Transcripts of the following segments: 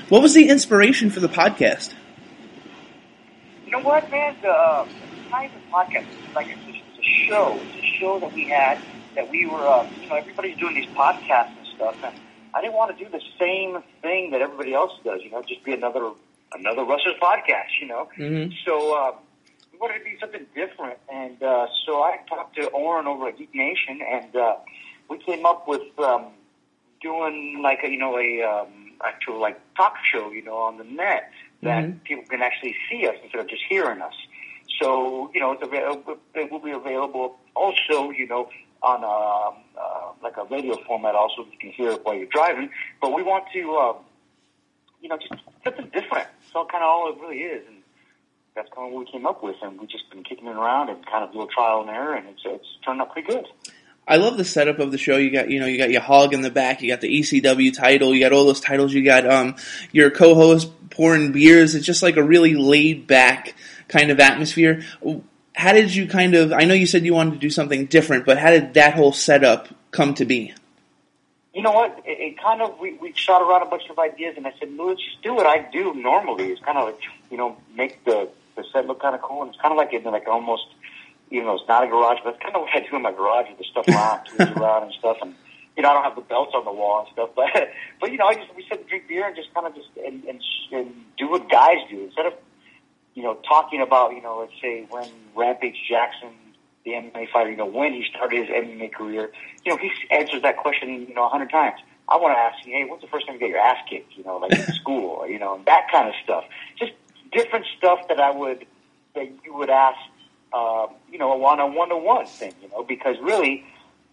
What was the inspiration for the podcast? You know what, man? It's not even a podcast. It's like it's a show. It's a show that we had that we were, everybody's doing these podcasts and stuff, and I didn't want to do the same thing that everybody else does, just be another Wrestlers podcast, Mm-hmm. So we wanted to be something different, and so I talked to Oren over at Geek Nation, and we came up with doing like a actual like talk show, on the net that mm-hmm. people can actually see us instead of just hearing us. So it will be available also, on like a radio format. Also, you can hear it while you're driving. But we want to, just something different. So kind of all it really is, and that's kind of what we came up with. And we've just been kicking it around and kind of do a trial and error, and it's turned out pretty good. I love the setup of the show. You got your hog in the back. You got the ECW title. You got all those titles. You got your co-host pouring beers. It's just like a really laid back kind of atmosphere. How did you I know you said you wanted to do something different, but how did that whole setup come to be? You know what? It kind of, we shot around a bunch of ideas, and I said, well, let's just do what I do normally. It's kind of like, make the set look kind of cool, and it's kind of like almost, even though it's not a garage, but it's kind of what I do in my garage with the stuff around and stuff, and, I don't have the belts on the wall and stuff, but we sit and drink beer and just kind of and do what guys do. Instead of, talking about, let's say when Rampage Jackson, the MMA fighter, when he started his MMA career, he answers that question, 100 times. I want to ask you, hey, what's the first time you got your ass kicked, like in school, and that kind of stuff. Just different stuff that you would ask, a one-on-one thing, because really,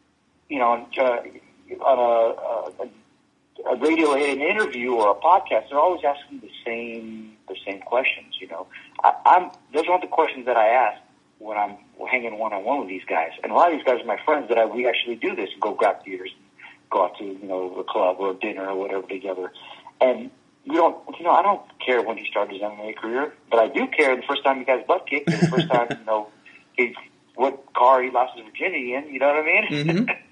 on a radio an interview or a podcast, they're always asking the same questions. Those aren't the questions that I ask when I'm hanging one-on-one with these guys. And a lot of these guys are my friends that we actually do this and go grab beers and go out to, a club or a dinner or whatever together. And I don't care when he started his MMA career, but I do care the first time he got his butt kicked and the first time, what car he lost his virginity in, you know what I mean? Mm-hmm.